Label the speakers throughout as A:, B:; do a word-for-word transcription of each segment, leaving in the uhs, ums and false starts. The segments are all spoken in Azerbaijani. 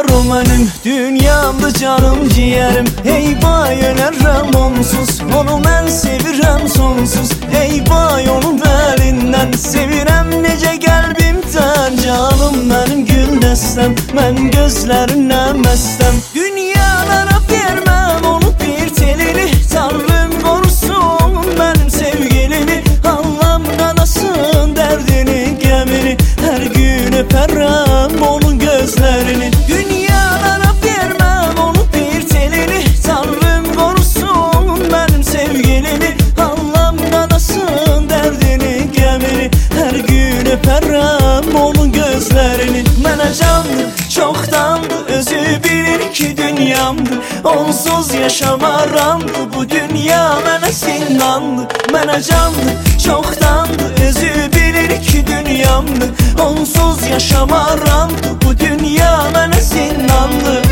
A: var o mənim dünyamda canım ciğerim. Ey vay ölərəm onsuz, onu mən sevirəm sonsuz. Ey vay onun əlindən sevirəm necə qəlbimdən. Canım mənim gül dəstəm, mən gözlərindən məstəm. Dünyalara verməm onu bir telini, Tanrım qorusun mənim sevgilini. Allah'ım qanasın dərdini, qəmini, hər gün öpərəm onun gözlərini. Dünyalara verməm onu bir telini, Tanrım qorusun mənim sevgilini. Allah'ım qanasın dərdini, qəmini, hər gün öpərəm onun gözlərini. Mənə candır, çoxdandır, özü bilir ki dünyamdır. Onsuz yaşamaramdır, bu dünya mənə zindandır. Mənə candır, çoxdandır, özü bilir ki dünyamdır. Onsuz yaşamaramdır, bu dünya mənə zindandır.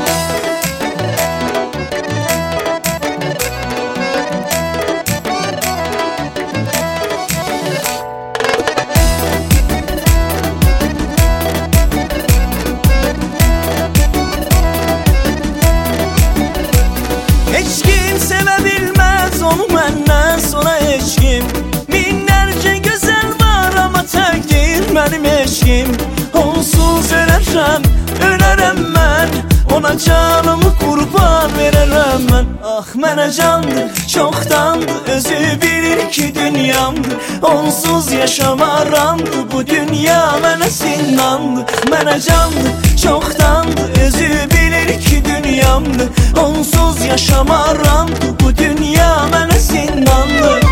A: Heç kim sevə bilməz onu məndən sonra heç kim. Minlərcə gözəl var amma təkdir mənim eşqim. Onsuz ölərəm, ölərəm mən, ona canımı qurban verərəm mən. Ah mənə candır, çoxdandır, özü bilir ki dünyamdır. Onsuz yaşamaramdır, bu dünya mənə zindandır. Mənə candır, çoxdandır, özü bilir ki dünyamdır. Onsuz yaşamaramdır, bu dünya mənə zindandır.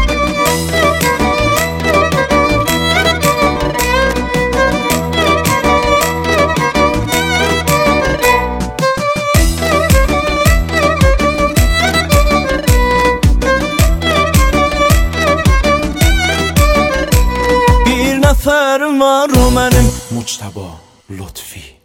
A: Bir nəfərim var o mənim, Muçtaba Lutfi.